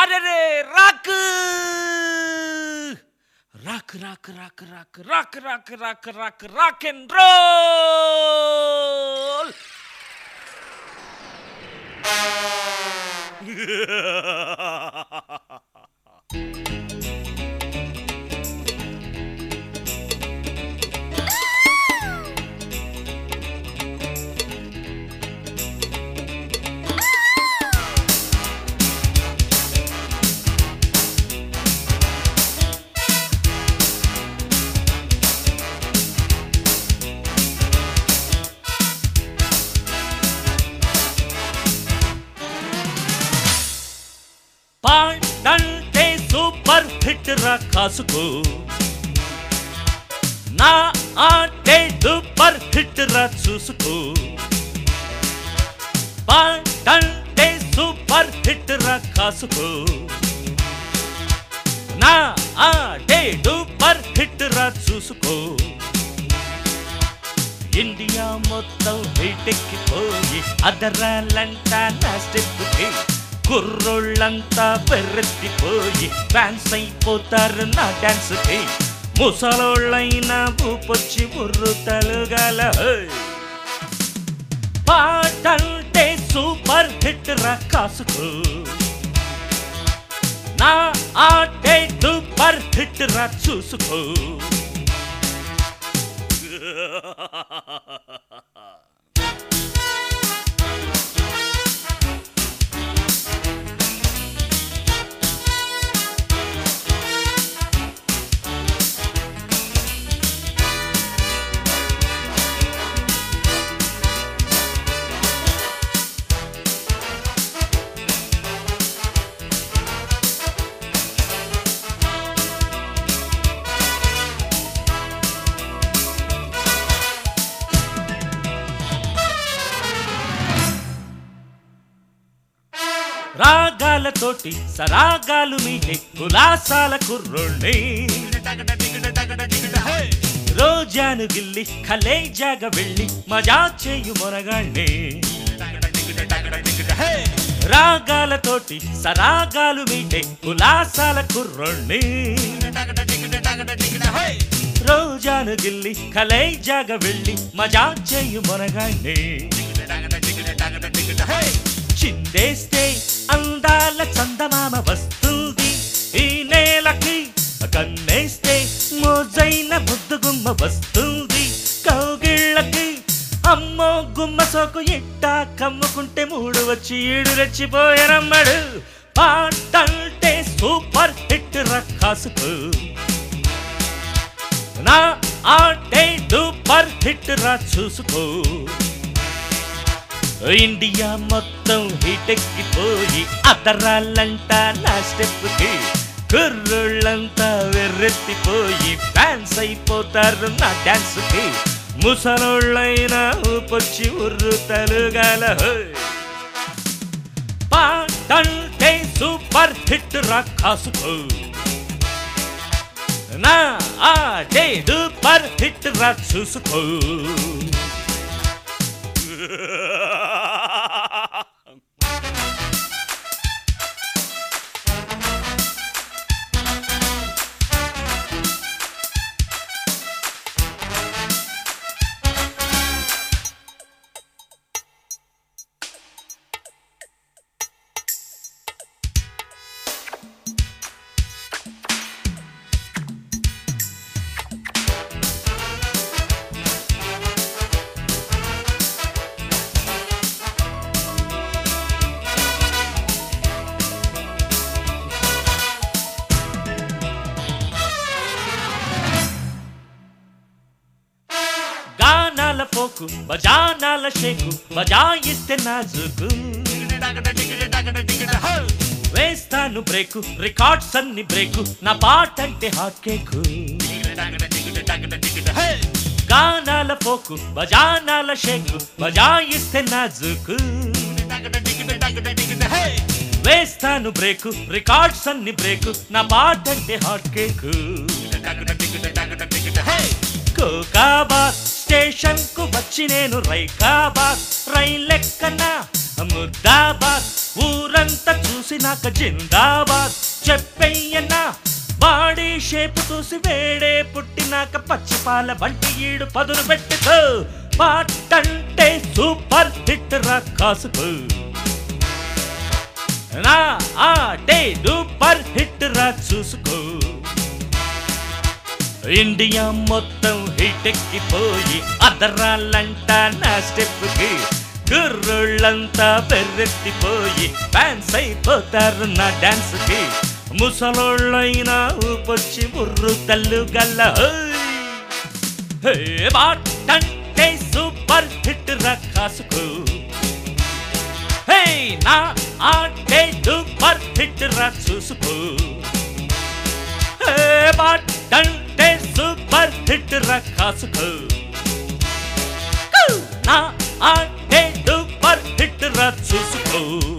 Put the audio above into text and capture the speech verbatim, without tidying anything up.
అరెరే rock rock rock rock rock rock rock rock rock rock and roll. పాడంటే super hit రా కాసుకో, నా ఆటే సూపర్ హిట్ రా చూసుకో. పాడంటే సూపర్ హిట్ రా కాసుకో, నా ఆటే సూపర్ హిట్ రా చూసుకో. ఇండియా మొత్తం హైటెక్కిపోయి అదరాలంటా నా స్టెప్కి, కుర్రోళ్ళంతా పెర్రెత్తిపోయి డాన్స్ అయిపోతారు నా డాన్స్కి. ముసలోళ్ళైనా ఊపొచ్చి బుర్రు తలుగాల. పాటంటే సూపర్ హిట్ రా కాసుకో, నా ఆటే సూపర్ హిట్ రా చూసుకో. రాగాలతోటి సరాగాలు మీటే కులాసాల కుర్రోళ్ళే, రోజాను గిల్లి కలేజాగ వెళ్ళి మజా చేయు మొనగాళ్ళే. రాగాలతోటి సరాగాలు మీటే కులాసాల కుర్రోళ్ళే, రోజాను గిల్లి కలేజాగ వెళ్ళి మజా చేయు మొనగాళ్ళే. చిందేస్తే అందాల చందమామ వస్తుంది ఈ నేలకి, కన్నేస్తే మోజైన బుద్ధుగుమ్మ వస్తుంది కౌగిళ్ళకి. అమ్మో గుమ్మ సోకు ఇట్టా కమ్ముకుంటే మూడు వచ్చి ఈడు రెచ్చిపోయారమ్మడు. పాటంటే సూపర్ హిట్ రా కాసుకో, నా ఆటే సూపర్ హిట్ రా చూసుకో. ఇండియా మొత్తం హీటెక్కిపోయి అదరాలంటా నా స్టెప్కి, కుర్రోళ్ళంతా వెర్రెత్తిపోయి ఫ్యాన్స్ అయిపోతారు నా డాన్స్కి. ముసలోళ్ళైనా ఊపొచ్చి ఉర్రు తలుగాల. పాటంటే సూపర్ హిట్ రా కాసుకో, నా ఆటే సూపర్ హిట్ రా చూసుకో. పోకు బజానాల షేకు బజాయిస్తే నాజుకు, వేస్తాను బ్రేకు రికార్డ్స్ అన్ని బ్రేకు నా పాటంటే హాట్ కేకు. గానాల పోకు బజానాల షేకు బజాయిస్తే నాజుకు, వేస్తాను బ్రేకు రికార్డ్స్ అన్ని బ్రేకు నా పాటంటే హాట్ కేకు. కోకాబాద్ స్టేషన్ కు వచ్చి నేను రైకాబాద్ రైలెక్కన ముద్దాబాద్ ఊరంతా చూసినాక జిందాబాద్ చెప్పయ్యన్నా బాడీ షేప్ చూసి వేడే పుట్టినాక పచ్చిపాల వంటి ఈడు పదును పెట్టుకో పాటంటే సూపర్ హిట్ రా కాసుకో నా ఆటే సూపర్ హిట్ రా చూసుకో ఇండియా మొత్తం హిట్ ఎక్కిపోయి అదరాలంటా నా స్టెప్ కి గుర్రుళ్ళంతా పెర్రెత్తిపోయి డాన్స్ అయిపోతారు నా డాన్స్ కి ముసలోళ్ళైనా ఊపొచ్చి ముర్రు తల్లు గల్ల బాటంటే సూపర్ హిట్ రా కాసుకో హే నా ఆటే సూపర్ హిట్ రా చూసుకో హే బాటంటే సూపర్ హిట్ రా కాసుకో నా ఆటే సూపర్ హిట్ రా చూసుకో